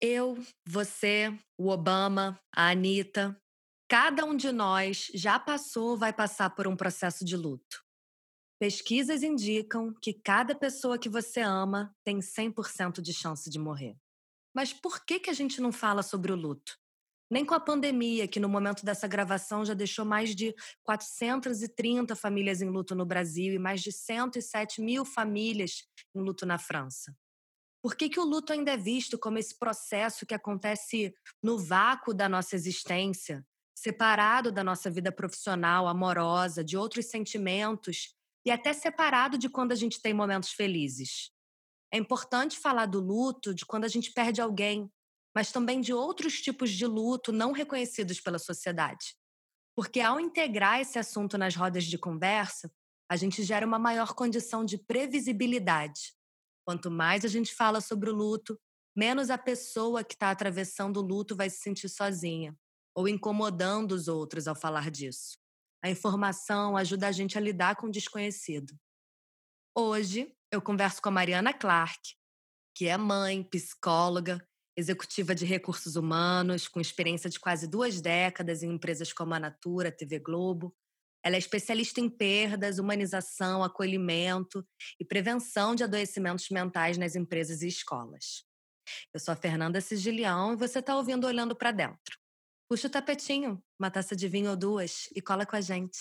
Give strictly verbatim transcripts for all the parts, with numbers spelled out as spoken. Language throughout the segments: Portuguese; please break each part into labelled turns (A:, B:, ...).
A: Eu, você, o Obama, a Anitta, cada um de nós já passou ou vai passar por um processo de luto. Pesquisas indicam que cada pessoa que você ama tem cem por cento de chance de morrer. Mas por que, que a gente não fala sobre o luto? Nem com a pandemia, que no momento dessa gravação já deixou mais de quatrocentas e trinta famílias em luto no Brasil e mais de cento e sete mil famílias em luto na França. Por que que o luto ainda é visto como esse processo que acontece no vácuo da nossa existência, separado da nossa vida profissional, amorosa, de outros sentimentos e até separado de quando a gente tem momentos felizes? É importante falar do luto de quando a gente perde alguém, mas também de outros tipos de luto não reconhecidos pela sociedade. Porque ao integrar esse assunto nas rodas de conversa, a gente gera uma maior condição de previsibilidade. Quanto mais a gente fala sobre o luto, menos a pessoa que está atravessando o luto vai se sentir sozinha ou incomodando os outros ao falar disso. A informação ajuda a gente a lidar com o desconhecido. Hoje, eu converso com a Mariana Clark, que é mãe, psicóloga, executiva de recursos humanos, com experiência de quase duas décadas em empresas como a Natura, T V Globo. Ela é especialista em perdas, humanização, acolhimento e prevenção de adoecimentos mentais nas empresas e escolas. Eu sou a Fernanda Sigilião e você está ouvindo Olhando para Dentro. Puxa o tapetinho, uma taça de vinho ou duas e cola com a gente.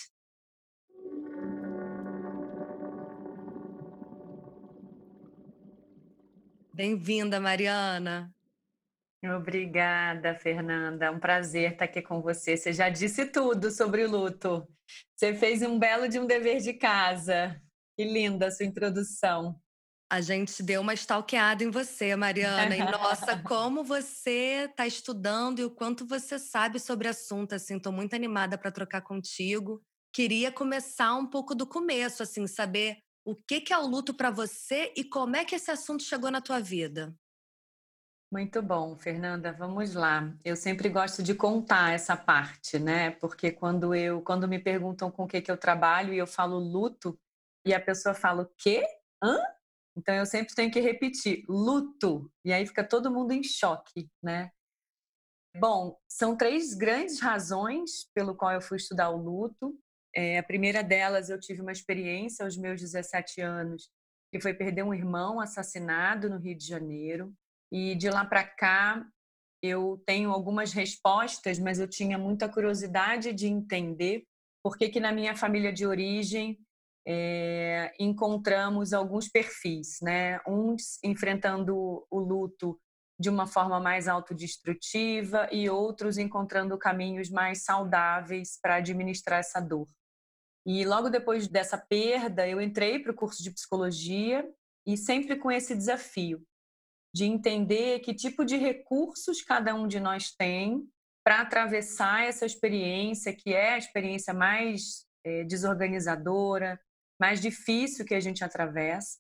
A: Bem-vinda, Mariana.
B: Obrigada, Fernanda. É um prazer estar aqui com você. Você já disse tudo sobre o luto. Você fez um belo de um dever de casa. Que linda a sua introdução.
A: A gente deu uma stalkeada em você, Mariana. E nossa, como você está estudando e o quanto você sabe sobre o assunto, assim, tô muito animada para trocar contigo. Queria começar um pouco do começo, assim, saber o que que é o luto para você e como é que esse assunto chegou na tua vida.
B: Muito bom, Fernanda. Vamos lá. Eu sempre gosto de contar essa parte, né? Porque quando eu, quando me perguntam com o que que eu trabalho e eu falo luto e a pessoa fala o quê? Hã? Então eu sempre tenho que repetir, luto. E aí fica todo mundo em choque, né? Bom, são três grandes razões pelo qual eu fui estudar o luto. Eh, a primeira delas, eu tive uma experiência aos meus dezessete anos, que foi perder um irmão assassinado no Rio de Janeiro. E de lá para cá, eu tenho algumas respostas, mas eu tinha muita curiosidade de entender por que que na minha família de origem, eh, encontramos alguns perfis, né, uns enfrentando o luto de uma forma mais autodestrutiva e outros encontrando caminhos mais saudáveis para administrar essa dor. E logo depois dessa perda, eu entrei para o curso de psicologia e sempre com esse desafio de entender que tipo de recursos cada um de nós tem para atravessar essa experiência, que é a experiência mais eh, desorganizadora, mais difícil que a gente atravessa.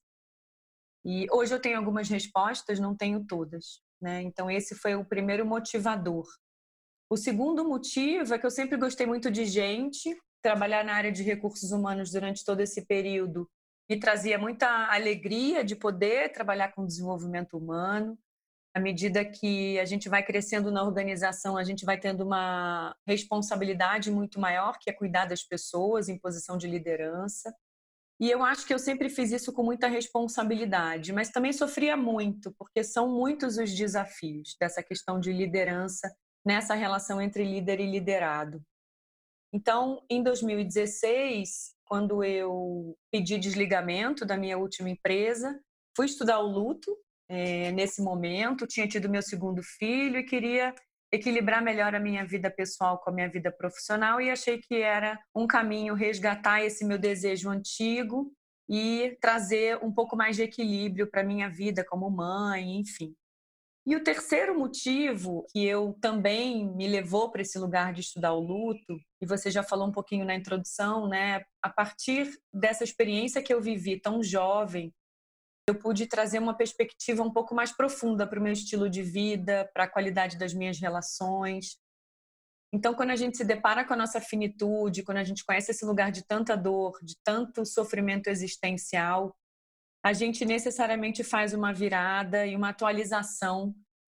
B: E hoje eu tenho algumas respostas, não tenho todas, né? Então esse foi o primeiro motivador. O segundo motivo é que eu sempre gostei muito de gente, trabalhar na área de recursos humanos durante todo esse período me trazia muita alegria de poder trabalhar com desenvolvimento humano. À medida que a gente vai crescendo na organização, a gente vai tendo uma responsabilidade muito maior, que é cuidar das pessoas em posição de liderança. E eu acho que eu sempre fiz isso com muita responsabilidade, mas também sofria muito, porque são muitos os desafios dessa questão de liderança nessa relação entre líder e liderado. Então, em dois mil e dezesseis, quando eu pedi desligamento da minha última empresa, fui estudar o luto, eh, nesse momento, tinha tido meu segundo filho e queria equilibrar melhor a minha vida pessoal com a minha vida profissional e achei que era um caminho resgatar esse meu desejo antigo e trazer um pouco mais de equilíbrio para a minha vida como mãe, enfim. E o terceiro motivo que eu também me levou para esse lugar de estudar o luto, e você já falou um pouquinho na introdução, né? A partir dessa experiência que eu vivi tão jovem, eu pude trazer uma perspectiva um pouco mais profunda para o meu estilo de vida, para a qualidade das minhas relações. Então, quando a gente se depara com a nossa finitude, quando a gente conhece esse lugar de tanta dor, de tanto sofrimento existencial, a gente necessariamente faz uma virada e uma atualização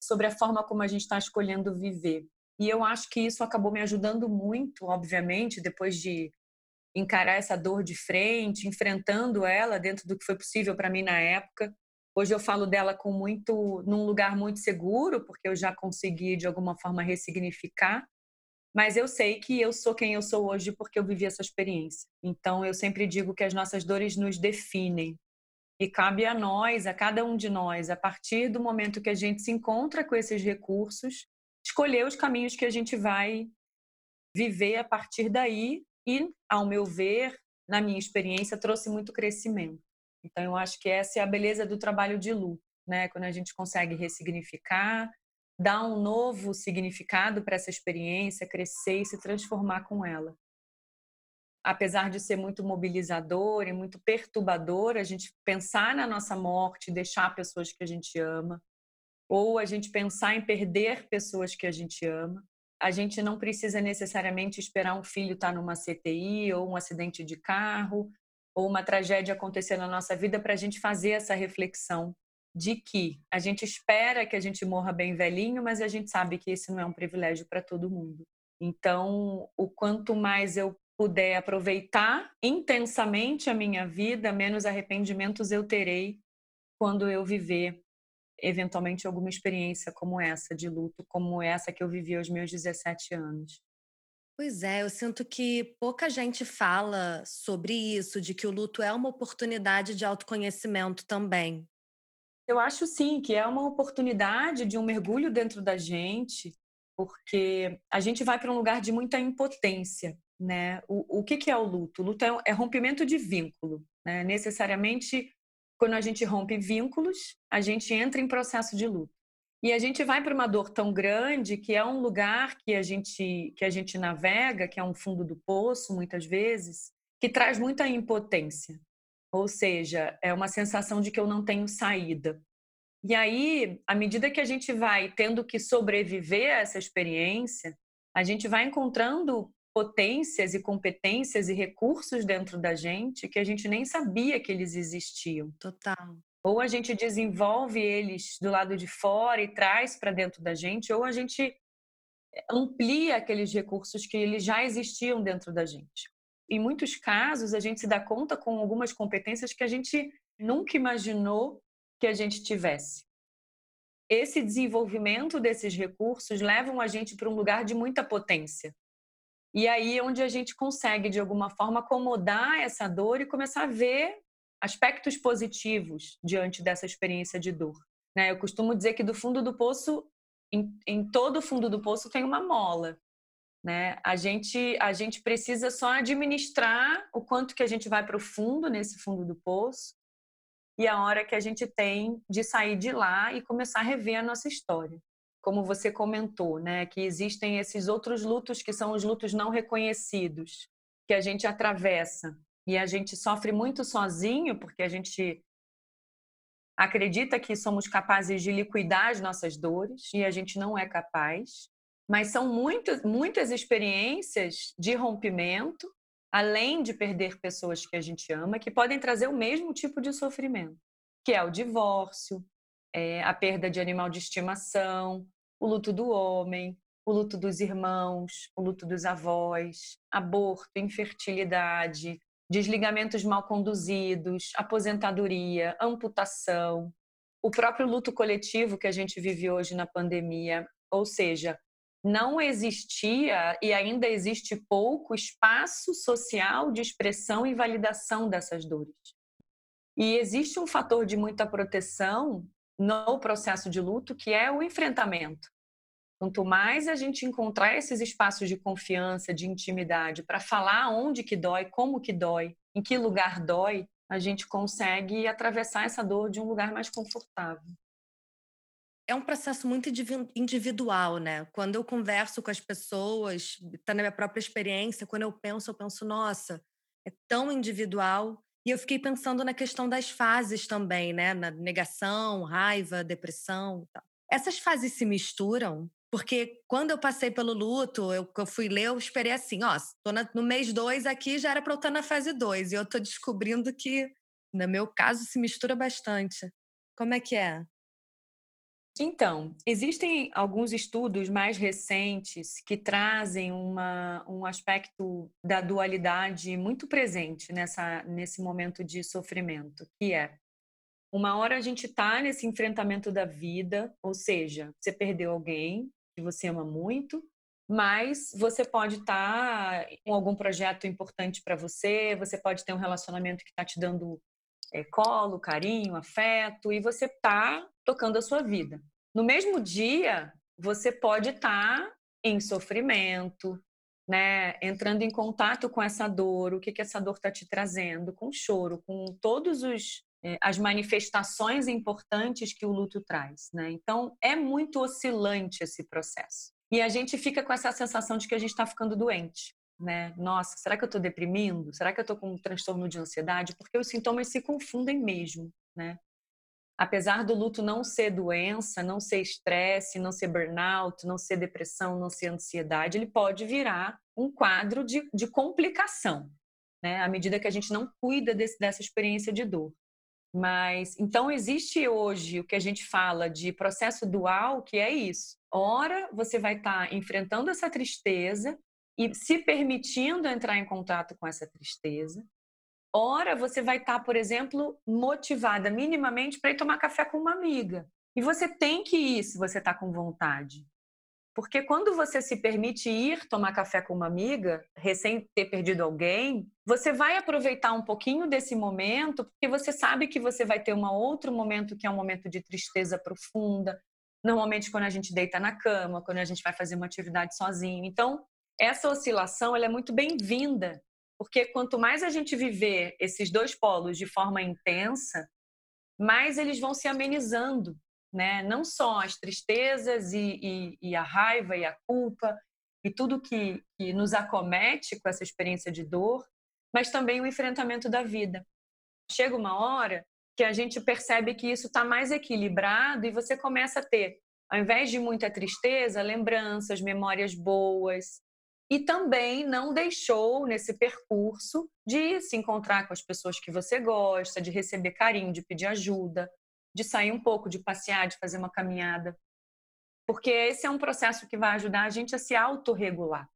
B: sobre a forma como a gente está escolhendo viver. E eu acho que isso acabou me ajudando muito, obviamente, depois de encarar essa dor de frente, enfrentando ela dentro do que foi possível para mim na época. Hoje eu falo dela com muito, num lugar muito seguro, porque eu já consegui de alguma forma ressignificar, mas eu sei que eu sou quem eu sou hoje porque eu vivi essa experiência. Então eu sempre digo que as nossas dores nos definem e cabe a nós, a cada um de nós, a partir do momento que a gente se encontra com esses recursos, escolher os caminhos que a gente vai viver a partir daí e, ao meu ver, na minha experiência, trouxe muito crescimento. Então, eu acho que essa é a beleza do trabalho de luto, né? Quando a gente consegue ressignificar, dar um novo significado para essa experiência, crescer e se transformar com ela. Apesar de ser muito mobilizador e muito perturbador, a gente pensar na nossa morte, deixar pessoas que a gente ama, ou a gente pensar em perder pessoas que a gente ama. A gente não precisa necessariamente esperar um filho estar numa C T I ou um acidente de carro ou uma tragédia acontecer na nossa vida para a gente fazer essa reflexão de que a gente espera que a gente morra bem velhinho, mas a gente sabe que esse não é um privilégio para todo mundo. Então, o quanto mais eu puder aproveitar intensamente a minha vida, menos arrependimentos eu terei quando eu viver eventualmente alguma experiência como essa de luto, como essa que eu vivi aos meus dezessete anos.
A: Pois é, eu sinto que pouca gente fala sobre isso, de que o luto é uma oportunidade de autoconhecimento também.
B: Eu acho sim que é uma oportunidade de um mergulho dentro da gente, porque a gente vai para um lugar de muita impotência, né? O, o que, que é o luto? O luto é, um- é rompimento de vínculo, né? Necessariamente, quando a gente rompe vínculos, a gente entra em processo de luto. E a gente vai para uma dor tão grande que é um lugar que a gente que a gente navega, que é um fundo do poço, muitas vezes, que traz muita impotência. Ou seja, é uma sensação de que eu não tenho saída. E aí, à medida que a gente vai tendo que sobreviver a essa experiência, a gente vai encontrando potências e competências e recursos dentro da gente que a gente nem sabia que eles existiam.
A: Total.
B: Ou a gente desenvolve eles do lado de fora e traz para dentro da gente, ou a gente amplia aqueles recursos que eles já existiam dentro da gente. Em muitos casos, a gente se dá conta com algumas competências que a gente nunca imaginou que a gente tivesse. Esse desenvolvimento desses recursos levam a gente para um lugar de muita potência. E aí é onde a gente consegue, de alguma forma, acomodar essa dor e começar a ver aspectos positivos diante dessa experiência de dor. Né? Eu costumo dizer que do fundo do poço, em, em todo o fundo do poço tem uma mola. Né? A gente, a gente precisa só administrar o quanto que a gente vai para o fundo, nesse fundo do poço, e a hora que a gente tem de sair de lá e começar a rever a nossa história. Como você comentou, né, que existem esses outros lutos que são os lutos não reconhecidos, que a gente atravessa e a gente sofre muito sozinho, porque a gente acredita que somos capazes de liquidar as nossas dores e a gente não é capaz. Mas são muitas, muitas experiências de rompimento, além de perder pessoas que a gente ama, que podem trazer o mesmo tipo de sofrimento, que é o divórcio, é a perda de animal de estimação, o luto do homem, o luto dos irmãos, o luto dos avós, aborto, infertilidade, desligamentos mal conduzidos, aposentadoria, amputação, o próprio luto coletivo que a gente vive hoje na pandemia. Ou seja, não existia e ainda existe pouco espaço social de expressão e validação dessas dores. E existe um fator de muita proteção no processo de luto, que é o enfrentamento. Quanto mais a gente encontrar esses espaços de confiança, de intimidade, para falar onde que dói, como que dói, em que lugar dói, a gente consegue atravessar essa dor de um lugar mais confortável.
A: É um processo muito indivi individual, né. Quando eu converso com as pessoas, tá na minha própria experiência, quando eu penso, eu penso: "Nossa, é tão individual". E eu fiquei pensando na questão das fases também, né, na negação, raiva, depressão e tal. Essas fases se misturam? Porque quando eu passei pelo luto, eu que eu fui ler, eu esperei assim: "Ó, tô na no mês dois aqui, já era pra eu estar na fase dois e eu tô descobrindo que, no meu caso, se mistura bastante. Como é que é?
B: Então, existem alguns estudos mais recentes que trazem uma um aspecto da dualidade muito presente nessa nesse momento de sofrimento, que é, uma hora a gente tá nesse enfrentamento da vida, ou seja, você perdeu alguém que você ama muito, mas você pode estar com algum projeto importante para você, você pode ter um relacionamento que está te dando, eh, colo, carinho, afeto, e você tá tocando a sua vida. No mesmo dia, você pode estar em sofrimento, né, entrando em contato com essa dor, o que que essa dor está te trazendo, com choro, com todos os eh, as manifestações importantes que o luto traz, né. Então é muito oscilante esse processo. E a gente fica com essa sensação de que a gente está ficando doente, né. "Nossa, será que eu estou deprimindo? Será que eu estou com um transtorno de ansiedade?", porque os sintomas se confundem mesmo, né. Apesar do luto não ser doença, não ser estresse, não ser burnout, não ser depressão, não ser ansiedade, ele pode virar um quadro de de complicação, né, à medida que a gente não cuida desse dessa experiência de dor. Mas então existe hoje o que a gente fala de processo dual, que é isso: ora você vai estar enfrentando essa tristeza e se permitindo entrar em contato com essa tristeza, ora você vai estar, por exemplo, motivada minimamente para ir tomar café com uma amiga. E você tem que ir se você está com vontade. Porque quando você se permite ir tomar café com uma amiga, recém ter perdido alguém, você vai aproveitar um pouquinho desse momento, porque você sabe que você vai ter um outro momento que é um momento de tristeza profunda, normalmente quando a gente deita na cama, quando a gente vai fazer uma atividade sozinho. Então, essa oscilação ela é muito bem-vinda, porque quanto mais a gente viver esses dois polos de forma intensa, mais eles vão se amenizando, né, não só as tristezas e e e a raiva e a culpa, e tudo que que nos acomete com essa experiência de dor, mas também o enfrentamento da vida. Chega uma hora que a gente percebe que isso está mais equilibrado e você começa a ter, ao invés de muita tristeza, lembranças, memórias boas. E também não deixou, nesse percurso, de se encontrar com as pessoas que você gosta, de receber carinho, de pedir ajuda, de sair um pouco, de passear, de fazer uma caminhada. Porque esse é um processo que vai ajudar a gente a se autorregular.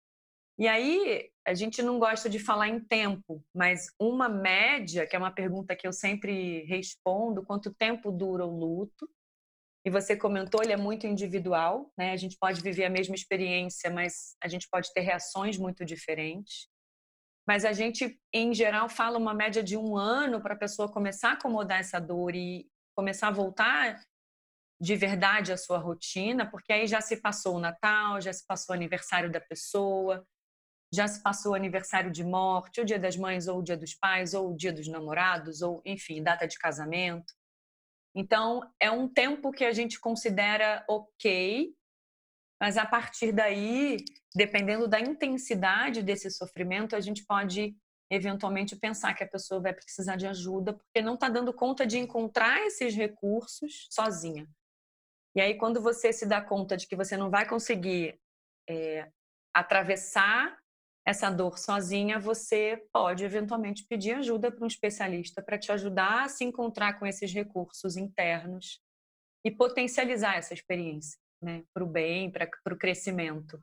B: E aí, a gente não gosta de falar em tempo, mas uma média, que é uma pergunta que eu sempre respondo: "Quanto tempo dura o luto?". E você comentou, ele é muito individual, né, a gente pode viver a mesma experiência, mas a gente pode ter reações muito diferentes. Mas a gente, em geral, fala uma média de um ano para a pessoa começar a acomodar essa dor e começar a voltar de verdade à sua rotina, porque aí já se passou o Natal, já se passou o aniversário da pessoa, já se passou o aniversário de morte, o Dia das Mães, ou o Dia dos Pais, ou o Dia dos Namorados, ou enfim, data de casamento. Então, é um tempo que a gente considera ok, mas a partir daí, dependendo da intensidade desse sofrimento, a gente pode eventualmente pensar que a pessoa vai precisar de ajuda, porque não está dando conta de encontrar esses recursos sozinha. E aí, quando você se dá conta de que você não vai conseguir, eh, atravessar essa dor sozinha, você pode eventualmente pedir ajuda para um especialista para te ajudar a se encontrar com esses recursos internos e potencializar essa experiência, né, para o bem, pra para o crescimento.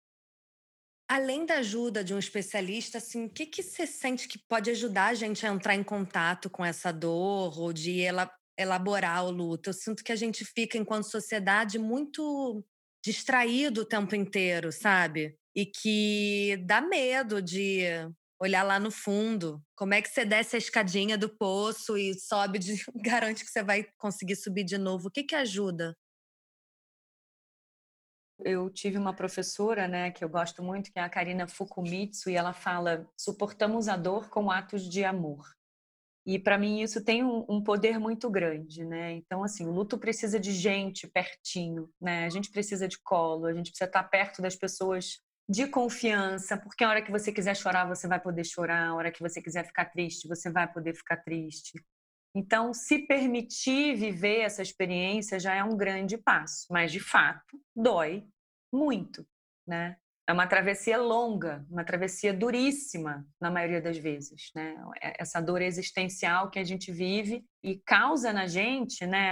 A: Além da ajuda de um especialista, assim, o que que você sente que pode ajudar a gente a entrar em contato com essa dor ou de ela elaborar o luto? Eu sinto que a gente fica, enquanto sociedade, muito distraído o tempo inteiro, sabe? E que dá medo de olhar lá no fundo. Como é que você desce a escadinha do poço e sobe de garante que você vai conseguir subir de novo? O que que ajuda?
B: Eu tive uma professora, né, que eu gosto muito, que é a Karina Fukumitsu, e ela fala: "Suportamos a dor com atos de amor". E para mim isso tem um um poder muito grande, né. Então, assim, o luto precisa de gente pertinho, né, a gente precisa de colo, a gente precisa estar perto das pessoas de confiança, porque a hora que você quiser chorar, você vai poder chorar, a hora que você quiser ficar triste, você vai poder ficar triste. Então, se permitir viver essa experiência já é um grande passo, mas de fato dói muito, né. É uma travessia longa, uma travessia duríssima, na maioria das vezes, né. E essa dor existencial que a gente vive e causa na gente, né,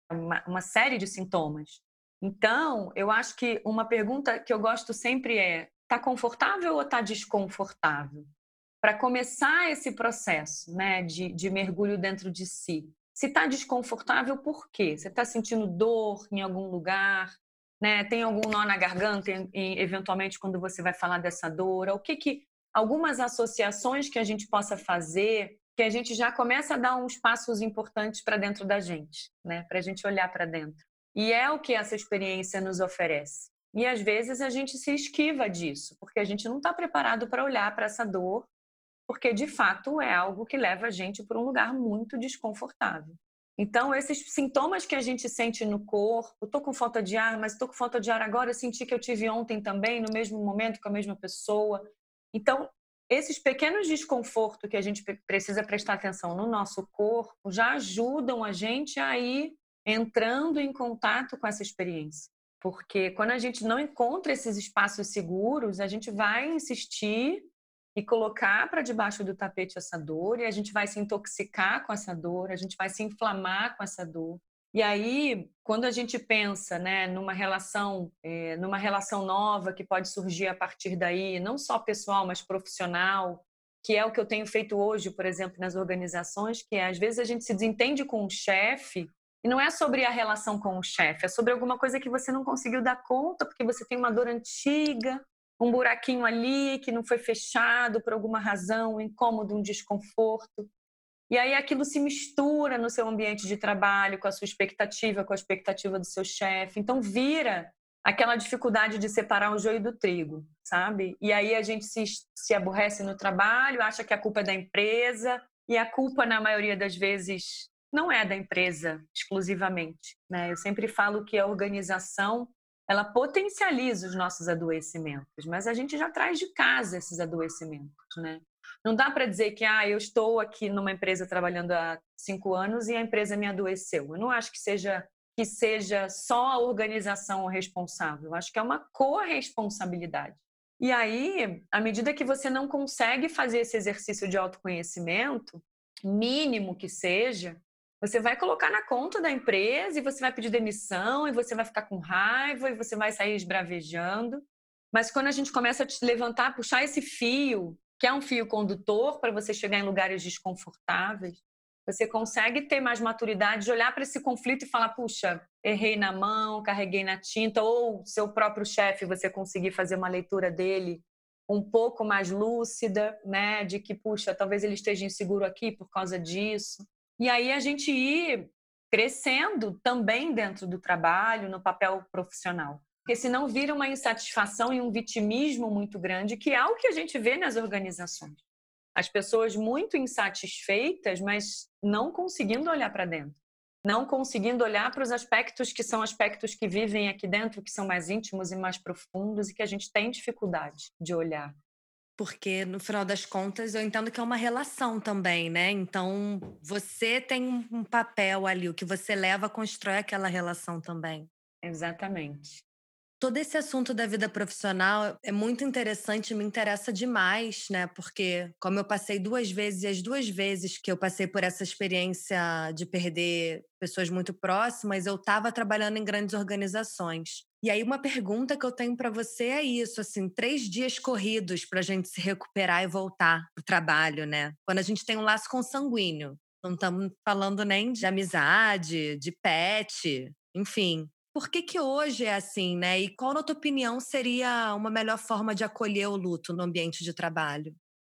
B: uma, uma série de sintomas. Então, eu acho que uma pergunta que eu gosto sempre é: tá confortável ou tá desconfortável? Para começar esse processo, né, de, de mergulho dentro de si. Se está desconfortável, por quê? Você está sentindo dor em algum lugar? Né? Tem algum nó na garganta, em- em- eventualmente, quando você vai falar dessa dor? O que que algumas associações que a gente possa fazer, que a gente já começa a dar uns passos importantes para dentro da gente, né? Para a gente olhar para dentro. E é o que essa experiência nos oferece. E às vezes a gente se esquiva disso, porque a gente não está preparado para olhar para essa dor, porque de fato é algo que leva a gente para um lugar muito desconfortável. Então, esses sintomas que a gente sente no corpo, estou com falta de ar, mas estou com falta de ar agora, senti que eu tive ontem também, no mesmo momento, com a mesma pessoa. Então, esses pequenos desconfortos que a gente precisa prestar atenção no nosso corpo já ajudam a gente a ir entrando em contato com essa experiência. Porque quando a gente não encontra esses espaços seguros, a gente vai insistir e colocar para debaixo do tapete essa dor, e a gente vai se intoxicar com essa dor, a gente vai se inflamar com essa dor. E aí, quando a gente pensa, né, numa relação, é, numa relação nova que pode surgir a partir daí, não só pessoal, mas profissional, que é o que eu tenho feito hoje, por exemplo, nas organizações, que é, às vezes a gente se desentende com o chefe, e não é sobre a relação com o chefe, é sobre alguma coisa que você não conseguiu dar conta, porque você tem uma dor antiga, um buraquinho ali que não foi fechado por alguma razão, um incômodo, um desconforto. E aí aquilo se mistura no seu ambiente de trabalho, com a sua expectativa, com a expectativa do seu chefe. Então vira aquela dificuldade de separar o joio do trigo, sabe? E aí a gente se, se aborrece no trabalho, acha que a culpa é da empresa, e a culpa, na maioria das vezes, não é da empresa exclusivamente, né? Eu sempre falo que a organização ela potencializa os nossos adoecimentos, mas a gente já traz de casa esses adoecimentos, né? Não dá para dizer que ah, eu estou aqui numa empresa trabalhando há cinco anos e a empresa me adoeceu. Eu não acho que seja que seja só a organização responsável. Eu acho que é uma corresponsabilidade. E aí, à medida que você não consegue fazer esse exercício de autoconhecimento, mínimo que seja, você vai colocar na conta da empresa e você vai pedir demissão e você vai ficar com raiva e você vai sair esbravejando. Mas quando a gente começa a te levantar, puxar esse fio, que é um fio condutor para você chegar em lugares desconfortáveis, você consegue ter mais maturidade de olhar para esse conflito e falar: puxa, errei na mão, carreguei na tinta, ou seu próprio chefe, você conseguir fazer uma leitura dele um pouco mais lúcida, né, de que, puxa, talvez ele esteja inseguro aqui por causa disso. E aí a gente ir crescendo também dentro do trabalho, no papel profissional. Porque senão vira uma insatisfação e um vitimismo muito grande, que é o que a gente vê nas organizações. As pessoas muito insatisfeitas, mas não conseguindo olhar para dentro. Não conseguindo olhar para os aspectos que são aspectos que vivem aqui dentro, que são mais íntimos e mais profundos e que a gente tem dificuldade de olhar.
A: Porque, no final das contas, eu entendo que é uma relação também, né? Então, você tem um um papel ali, o que você leva constrói aquela relação também.
B: Exatamente.
A: Todo esse assunto da vida profissional é muito interessante, me interessa demais, né? Porque, como eu passei duas vezes, e as duas vezes que eu passei por essa experiência de perder pessoas muito próximas, eu estava trabalhando em grandes organizações. E aí, uma pergunta que eu tenho para você é isso: assim, três dias corridos para a gente se recuperar e voltar para o trabalho, né? Quando a gente tem um laço consanguíneo. Não estamos falando nem de amizade, de pet, enfim. Por que que hoje é assim, né? E qual, na tua opinião, seria uma melhor forma de acolher o luto no ambiente de trabalho?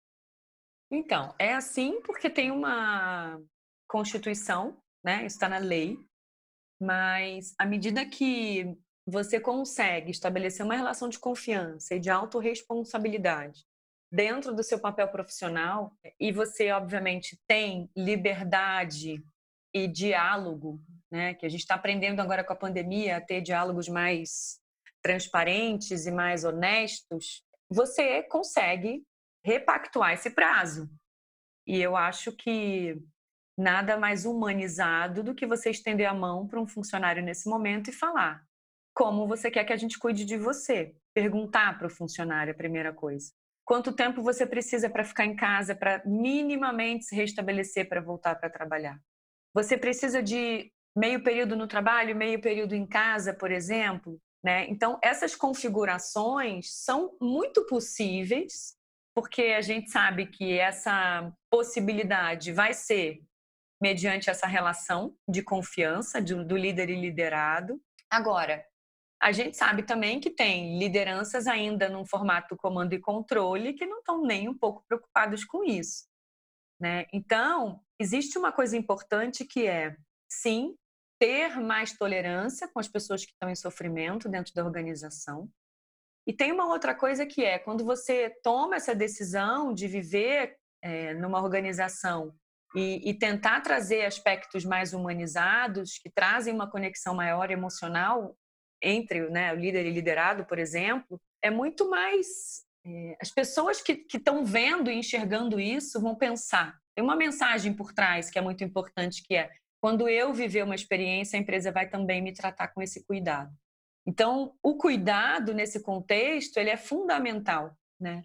B: Então, é assim porque tem uma constituição, né? Está na lei, mas à medida que você consegue estabelecer uma relação de confiança e de autorresponsabilidade dentro do seu papel profissional, e você, obviamente, tem liberdade e diálogo, né? Que a gente está aprendendo agora com a pandemia a ter diálogos mais transparentes e mais honestos, você consegue repactuar esse prazo. E eu acho que nada mais humanizado do que você estender a mão para um funcionário nesse momento e falar como você quer que a gente cuide de você. Perguntar para o funcionário a primeira coisa. Quanto tempo você precisa para ficar em casa, para minimamente se restabelecer para voltar para trabalhar? Você precisa de meio período no trabalho, meio período em casa, por exemplo, né? Então, essas configurações são muito possíveis, porque a gente sabe que essa possibilidade vai ser mediante essa relação de confiança do, do líder e liderado. Agora, a gente sabe também que tem lideranças ainda num formato comando e controle que não estão nem um pouco preocupados com isso, né? Então, existe uma coisa importante que é, sim, ter mais tolerância com as pessoas que estão em sofrimento dentro da organização. E tem uma outra coisa que é, quando você toma essa decisão de viver é, numa organização e, e tentar trazer aspectos mais humanizados, que trazem uma conexão maior emocional entre, né, o líder e liderado, por exemplo, é muito mais. É, as pessoas que estão vendo e enxergando isso vão pensar. Tem uma mensagem por trás que é muito importante, que é: quando eu viver uma experiência, a empresa vai também me tratar com esse cuidado. Então, o cuidado nesse contexto, ele é fundamental, né?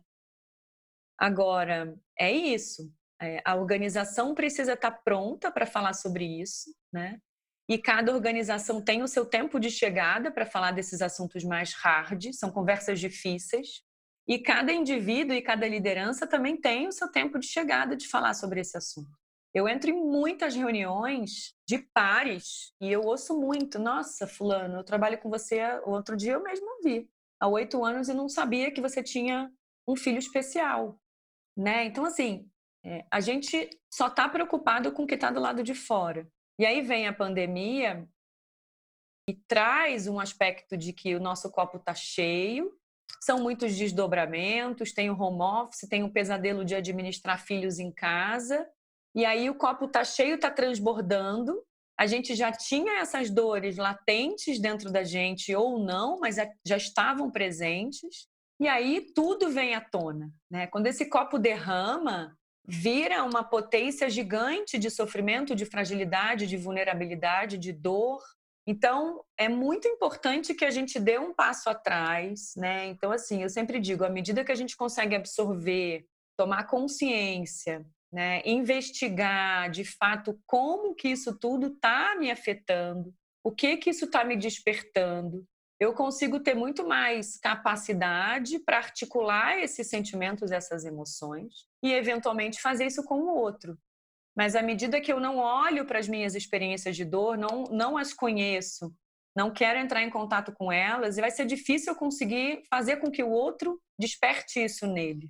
B: Agora, é isso. É, a organização precisa estar pronta para falar sobre isso, né? E cada organização tem o seu tempo de chegada para falar desses assuntos mais hard, são conversas difíceis. E cada indivíduo e cada liderança também tem o seu tempo de chegada de falar sobre esse assunto. Eu entro em muitas reuniões de pares e eu ouço muito: nossa, fulano, eu trabalho com você, outro dia eu mesmo vi, há oito anos e não sabia que você tinha um filho especial, né? Então, assim, é, a gente só está preocupado com o que está do lado de fora. E aí vem a pandemia e traz um aspecto de que o nosso copo está cheio, são muitos desdobramentos, tem o home office, tem o pesadelo de administrar filhos em casa, e aí o copo está cheio, está transbordando. A gente já tinha essas dores latentes dentro da gente ou não, mas já estavam presentes. E aí tudo vem à tona, né? Quando esse copo derrama, vira uma potência gigante de sofrimento, de fragilidade, de vulnerabilidade, de dor. Então, é muito importante que a gente dê um passo atrás, né? Então, assim, eu sempre digo, à medida que a gente consegue absorver, tomar consciência, né, investigar de fato como que isso tudo está me afetando, o que que isso está me despertando, eu consigo ter muito mais capacidade para articular esses sentimentos, essas emoções e eventualmente fazer isso com o outro. Mas à medida que eu não olho para as minhas experiências de dor, não, não as conheço, não quero entrar em contato com elas, e vai ser difícil eu conseguir fazer com que o outro desperte isso nele.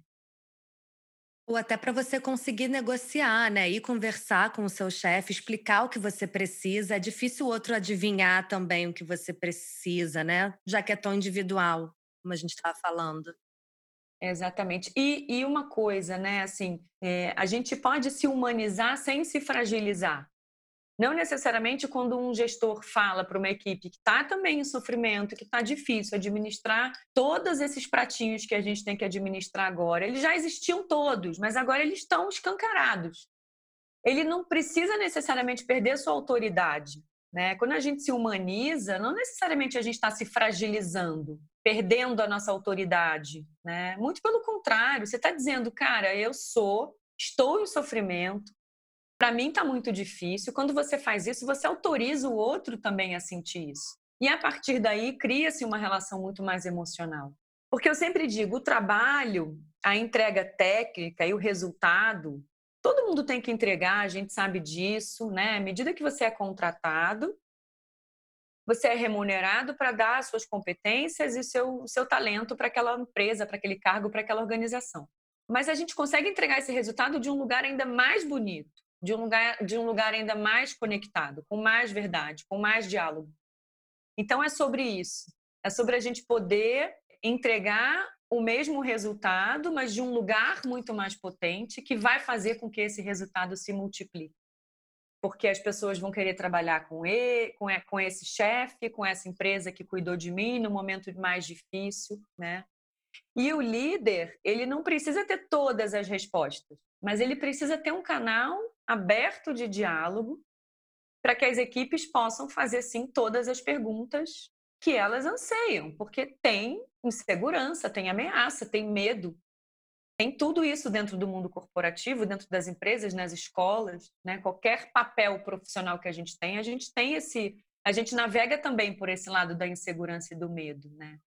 A: Ou até para você conseguir negociar, né, ir conversar com o seu chefe, explicar o que você precisa. É difícil o outro adivinhar também o que você precisa, né, já que é tão individual, como a gente estava falando.
B: Exatamente. E, e uma coisa, né, assim, é, a gente pode se humanizar sem se fragilizar. Não necessariamente quando um gestor fala para uma equipe que está também em sofrimento, que está difícil administrar todos esses pratinhos que a gente tem que administrar agora. Eles já existiam todos, mas agora eles estão escancarados. Ele não precisa necessariamente perder sua autoridade, né? Quando a gente se humaniza, não necessariamente a gente está se fragilizando, perdendo a nossa autoridade, né? Muito pelo contrário, você está dizendo, cara, eu sou, estou em sofrimento, para mim está muito difícil. Quando você faz isso, você autoriza o outro também a sentir isso. E a partir daí cria-se uma relação muito mais emocional. Porque eu sempre digo, o trabalho, a entrega técnica e o resultado, todo mundo tem que entregar, a gente sabe disso, né? À medida que você é contratado, você é remunerado para dar as suas competências e seu seu talento para aquela empresa, para aquele cargo, para aquela organização. Mas a gente consegue entregar esse resultado de um lugar ainda mais bonito, de um lugar de um lugar ainda mais conectado, com mais verdade, com mais diálogo. Então é sobre isso. É sobre a gente poder entregar o mesmo resultado, mas de um lugar muito mais potente, que vai fazer com que esse resultado se multiplique. Porque as pessoas vão querer trabalhar com ele, com, com esse chefe, com essa empresa que cuidou de mim no momento mais difícil, né? E o líder, ele não precisa ter todas as respostas, mas ele precisa ter um canal aberto de diálogo para que as equipes possam fazer, sim, todas as perguntas que elas anseiam, porque tem insegurança, tem ameaça, tem medo. Tem tudo isso dentro do mundo corporativo, dentro das empresas, nas escolas, né? Qualquer papel profissional que a gente tem, a gente tem esse, a gente navega também por esse lado da insegurança e do medo, né?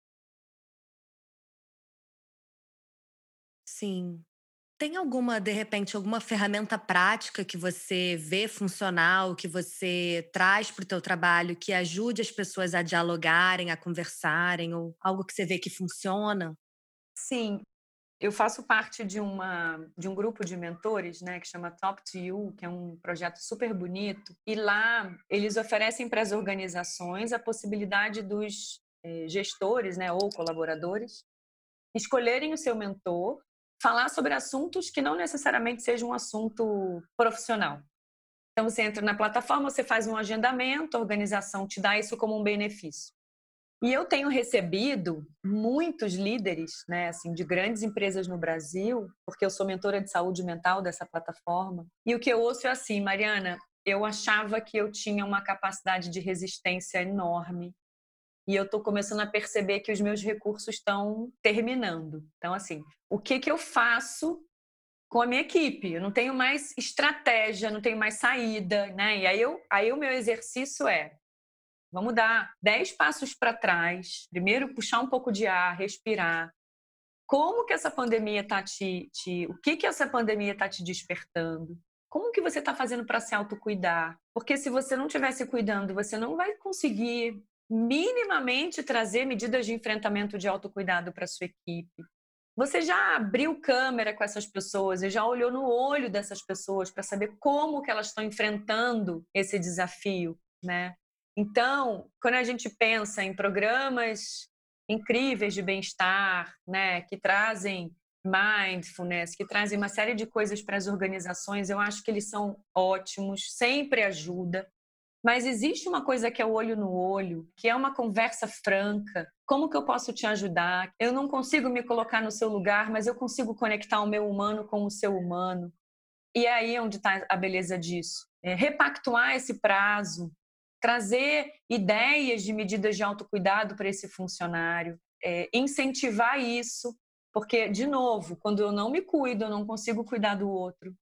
A: Sim. Tem alguma, de repente, alguma ferramenta prática que você vê funcional, que você traz para o teu trabalho, que ajude as pessoas a dialogarem, a conversarem, ou algo que você vê que funciona?
B: Sim, eu faço parte de uma de um grupo de mentores, né, que chama Top to You, que é um projeto super bonito, e lá eles oferecem para as organizações a possibilidade dos, eh, gestores, né, ou colaboradores, escolherem o seu mentor, falar sobre assuntos que não necessariamente sejam um assunto profissional. Então você entra na plataforma, você faz um agendamento, a organização te dá isso como um benefício. E eu tenho recebido muitos líderes, né, assim, de grandes empresas no Brasil, porque eu sou mentora de saúde mental dessa plataforma. E o que eu ouço é assim: Mariana, eu achava que eu tinha uma capacidade de resistência enorme e eu estou começando a perceber que os meus recursos estão terminando. Então, assim, o que que eu faço com a minha equipe? Eu não tenho mais estratégia, não tenho mais saída, né? E aí, eu, aí o meu exercício é: vamos dar dez passos para trás. Primeiro, puxar um pouco de ar, respirar. Como que essa pandemia está te, te... O que que essa pandemia está te despertando? Como que você está fazendo para se autocuidar? Porque se você não estiver se cuidando, você não vai conseguir minimamente trazer medidas de enfrentamento de autocuidado para sua equipe. Você já abriu câmera com essas pessoas e já olhou no olho dessas pessoas para saber como que elas estão enfrentando esse desafio, né? Então, quando a gente pensa em programas incríveis de bem-estar, né, que trazem mindfulness, que trazem uma série de coisas para as organizações, eu acho que eles são ótimos, sempre ajuda. Mas existe uma coisa que é o olho no olho, que é uma conversa franca. Como que eu posso te ajudar? Eu não consigo me colocar no seu lugar, mas eu consigo conectar o meu humano com o seu humano. E é aí onde está a beleza disso. É repactuar esse prazo, trazer ideias de medidas de autocuidado para esse funcionário, é, incentivar isso, porque, de novo, quando eu não me cuido, eu não consigo cuidar do outro.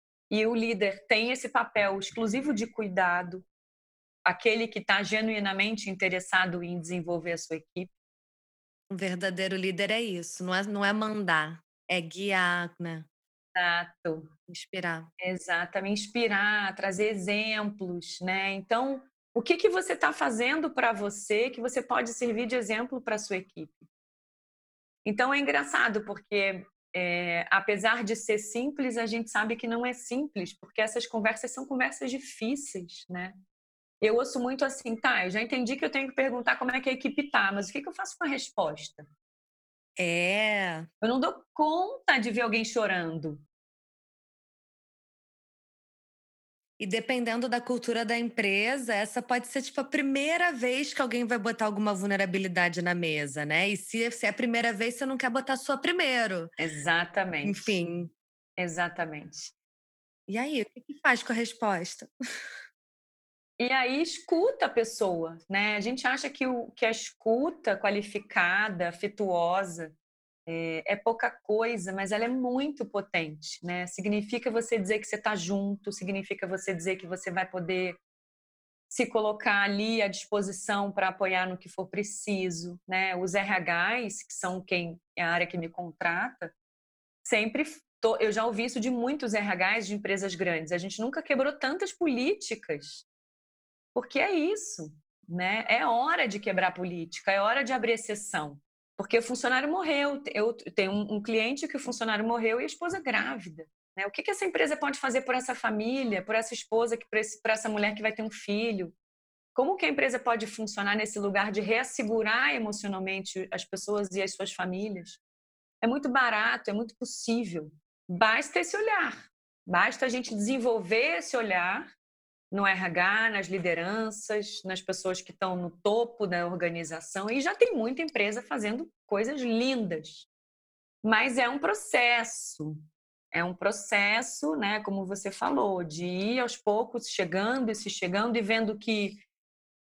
B: E o líder tem esse papel exclusivo de cuidado, aquele que está genuinamente interessado em desenvolver a sua equipe.
A: Um verdadeiro líder é isso, não é não é mandar, é guiar, né,
B: Exato,
A: inspirar.
B: exatamente, inspirar, trazer exemplos, né. Então, o que que você está fazendo para você, que você pode servir de exemplo para sua equipe? Então é engraçado, porque, eh, apesar de ser simples, a gente sabe que não é simples, porque essas conversas são conversas difíceis, né. Eu ouço muito assim: "Tá, eu já entendi que eu tenho que perguntar como é que a equipe tá, mas o que que eu faço com a resposta?
A: É.
B: Eu não dou conta de ver alguém chorando".
A: E dependendo da cultura da empresa, essa pode ser, tipo, a primeira vez que alguém vai botar alguma vulnerabilidade na mesa, né. E se se é a primeira vez, você não quer botar a sua primeiro.
B: Exatamente,
A: Enfim.
B: exatamente.
A: E aí, o que que faz com a resposta?
B: E aí escuta a pessoa, né, a gente acha que o que a escuta qualificada, afetuosa, eh, é pouca coisa, mas ela é muito potente, né. Significa você dizer que você está junto, significa você dizer que você vai poder se colocar ali à disposição para apoiar no que for preciso, né. Os R Hs, que são quem é a área que me contrata, sempre f to eu já ouvi isso de muitos R Hs de empresas grandes: "A gente nunca quebrou tantas políticas", porque é isso, né, é hora de quebrar política, é hora de abrir exceção, porque o funcionário morreu. Eu tenho um um cliente que o funcionário morreu e a esposa grávida, né. O que que essa empresa pode fazer por essa família, por essa esposa, que por esse por essa mulher que vai ter um filho? Como que a empresa pode funcionar nesse lugar de reassegurar emocionalmente as pessoas e as suas famílias? É muito barato, é muito possível. Basta esse olhar. Basta a gente desenvolver esse olhar no R H, nas lideranças, nas pessoas que estão no topo da organização. E já tem muita empresa fazendo coisas lindas. Mas é um processo. É um processo, né, como você falou, de ir aos poucos chegando e se chegando e vendo que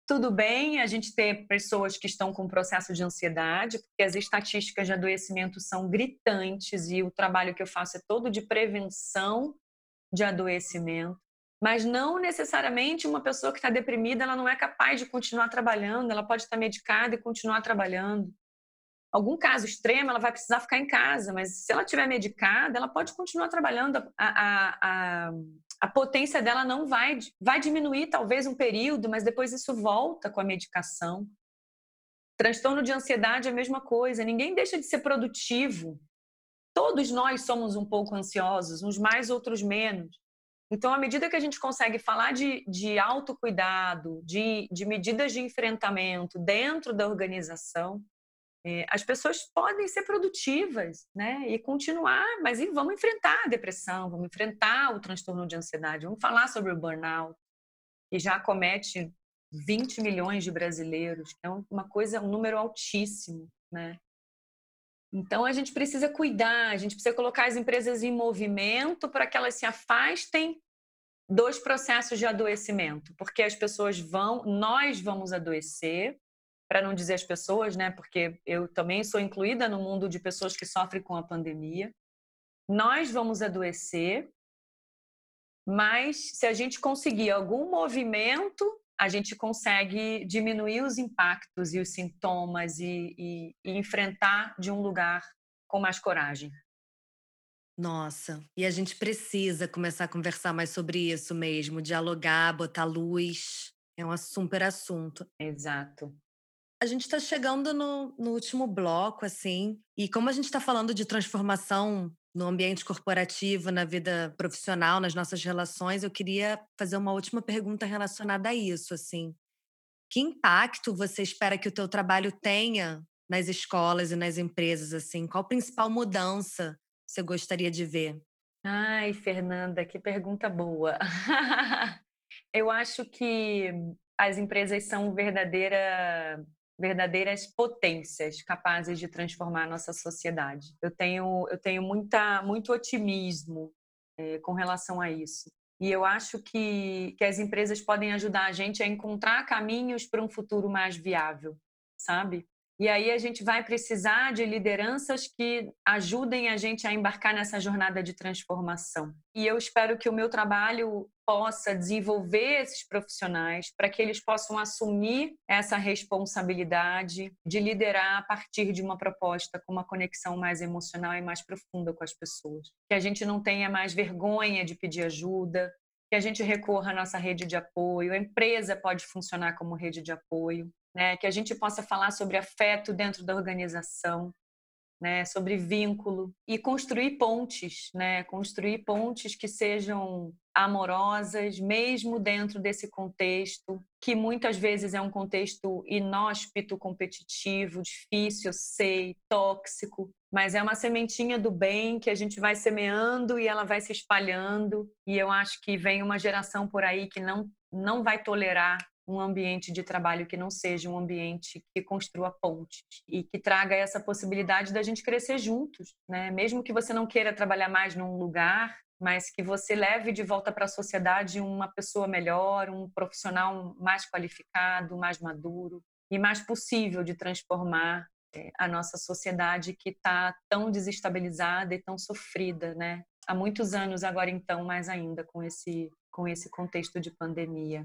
B: tudo bem a gente ter pessoas que estão com processo de ansiedade, porque as estatísticas de adoecimento são gritantes e o trabalho que eu faço é todo de prevenção de adoecimento. Mas não necessariamente uma pessoa que está deprimida, ela não é capaz de continuar trabalhando, ela pode estar medicada e continuar trabalhando. Algum caso extremo, ela vai precisar ficar em casa, mas se ela estiver medicada, ela pode continuar trabalhando. A, a, a, a potência dela não vai, vai diminuir talvez um período, mas depois isso volta com a medicação. Transtorno de ansiedade é a mesma coisa, ninguém deixa de ser produtivo. Todos nós somos um pouco ansiosos, uns mais, outros menos. Então, à medida que a gente consegue falar de, de autocuidado, de, de medidas de enfrentamento dentro da organização, é, as pessoas podem ser produtivas, né? E continuar, mas e vamos enfrentar a depressão, vamos enfrentar o transtorno de ansiedade, vamos falar sobre o burnout, que já acomete vinte milhões de brasileiros, é uma coisa, um número altíssimo, né? Então, a gente precisa cuidar, a gente precisa colocar as empresas em movimento para que elas se afastem dos processos de adoecimento, porque as pessoas vão, nós vamos adoecer, para não dizer as pessoas, né? Porque eu também sou incluída no mundo de pessoas que sofrem com a pandemia. Nós vamos adoecer, mas se a gente conseguir algum movimento, a gente consegue diminuir os impactos e os sintomas e, e, e enfrentar de um lugar com mais coragem.
A: Nossa, e a gente precisa começar a conversar mais sobre isso mesmo, dialogar, botar luz. É um super assunto.
B: Exato.
A: A gente está chegando no, no último bloco, assim, e como a gente está falando de transformação no ambiente corporativo, na vida profissional, nas nossas relações, eu queria fazer uma última pergunta relacionada a isso, assim. Que impacto você espera que o teu trabalho tenha nas escolas e nas empresas, assim? Qual a principal mudança você gostaria de ver?
B: Ai, Fernanda, que pergunta boa. Eu acho que as empresas são verdadeira, verdadeiras potências capazes de transformar a nossa sociedade. Eu tenho, eu tenho muita, muito otimismo eh, com relação a isso. E eu acho que, que as empresas podem ajudar a gente a encontrar caminhos para um futuro mais viável, sabe? E aí a gente vai precisar de lideranças que ajudem a gente a embarcar nessa jornada de transformação. E eu espero que o meu trabalho possa desenvolver esses profissionais para que eles possam assumir essa responsabilidade de liderar a partir de uma proposta com uma conexão mais emocional e mais profunda com as pessoas. Que a gente não tenha mais vergonha de pedir ajuda, que a gente recorra à nossa rede de apoio, a empresa pode funcionar como rede de apoio, né? Que a gente possa falar sobre afeto dentro da organização, né? Sobre vínculo e construir pontes, né? Construir pontes que sejam amorosas, mesmo dentro desse contexto, que muitas vezes é um contexto inóspito, competitivo, difícil, eu sei, tóxico, mas é uma sementinha do bem que a gente vai semeando e ela vai se espalhando, e eu acho que vem uma geração por aí que não não vai tolerar um ambiente de trabalho que não seja um ambiente que construa pontes e que traga essa possibilidade da gente crescer juntos, né? Mesmo que você não queira trabalhar mais num lugar, mas que você leve de volta para a sociedade uma pessoa melhor, um profissional mais qualificado, mais maduro e mais possível de transformar é, a nossa sociedade que está tão desestabilizada e tão sofrida, né? Há muitos anos agora então, mais ainda com esse com esse contexto de pandemia.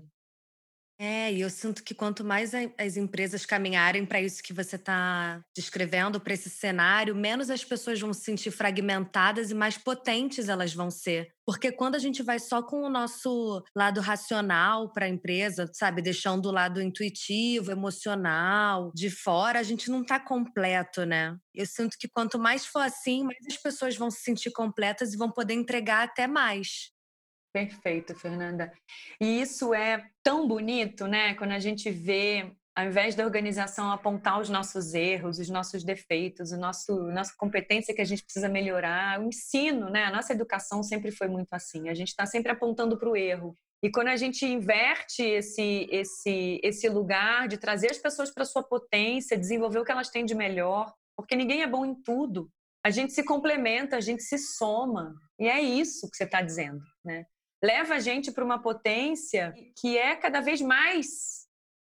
A: É, e eu sinto que quanto mais a as empresas caminharem para isso que você está descrevendo, para esse cenário, menos as pessoas vão se sentir fragmentadas e mais potentes elas vão ser. Porque quando a gente vai só com o nosso lado racional para a empresa, sabe, deixando o lado intuitivo, emocional de fora, a gente não está completo, né. Eu sinto que quanto mais for assim, mais as pessoas vão se sentir completas e vão poder entregar até mais.
B: Perfeito, Fernanda. E isso é tão bonito, né? Quando a gente vê, ao invés da organização apontar os nossos erros, os nossos defeitos, o nosso nossa competência que a gente precisa melhorar, o ensino, né? A nossa educação sempre foi muito assim. A gente está sempre apontando para o erro. E quando a gente inverte esse esse esse lugar de trazer as pessoas para sua potência, desenvolver o que elas têm de melhor, porque ninguém é bom em tudo. A gente se complementa, a gente se soma. E é isso que você está dizendo, né? Leva a gente para uma potência que é cada vez mais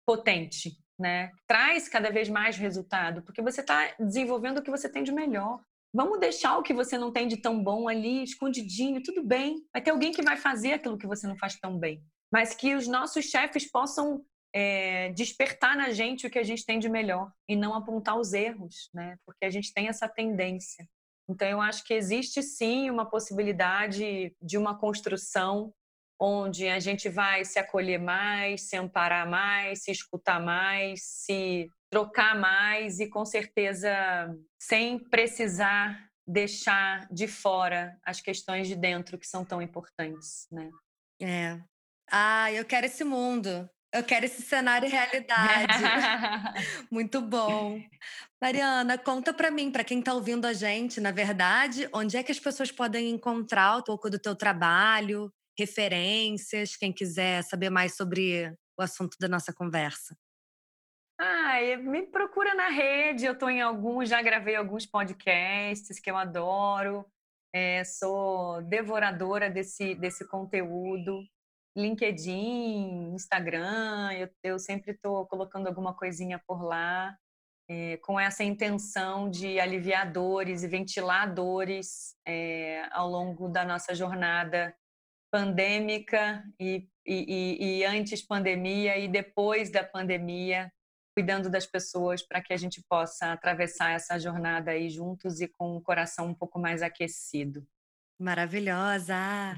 B: potente, né, traz cada vez mais resultado, porque você está desenvolvendo o que você tem de melhor. Vamos deixar o que você não tem de tão bom ali, escondidinho, tudo bem, vai ter alguém que vai fazer aquilo que você não faz tão bem. Mas que os nossos chefes possam, eh, despertar na gente o que a gente tem de melhor e não apontar os erros, né, porque a gente tem essa tendência. Então eu acho que existe sim uma possibilidade de uma construção onde a gente vai se acolher mais, se amparar mais, se escutar mais, se trocar mais e com certeza sem precisar deixar de fora as questões de dentro que são tão importantes, né.
A: É. Ah, eu quero esse mundo. Eu quero esse cenário realidade. Muito bom. Mariana, conta pra mim, pra quem tá ouvindo a gente, na verdade, onde é que as pessoas podem encontrar um pouco do teu trabalho, referências, quem quiser saber mais sobre o assunto da nossa conversa?
B: Ah, e me procura na rede, eu estou em alguns, já gravei alguns podcasts que eu adoro, eh, sou devoradora desse desse conteúdo. LinkedIn, Instagram, eu eu sempre estou colocando alguma coisinha por lá, eh, com essa intenção de aliviar dores e ventilar dores, eh, ao longo da nossa jornada pandêmica e e e e antes pandemia e depois da pandemia, cuidando das pessoas para que a gente possa atravessar essa jornada aí juntos e com o coração um pouco mais aquecido.
A: Maravilhosa.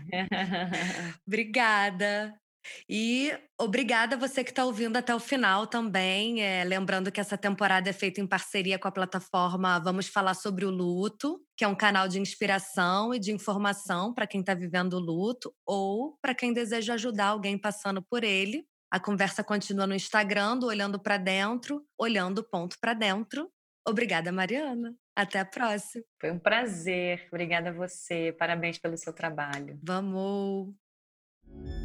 A: Obrigada. E obrigada você que está ouvindo até o final também, eh, lembrando que essa temporada é feita em parceria com a plataforma Vamos Falar Sobre o Luto, que é um canal de inspiração e de informação para quem está vivendo o luto ou para quem deseja ajudar alguém passando por ele. A conversa continua no Instagram do Olhando para Dentro, olhando ponto para dentro. Obrigada, Mariana. Até a próxima.
B: Foi um prazer, obrigada a você, parabéns pelo seu trabalho.
A: Vamos!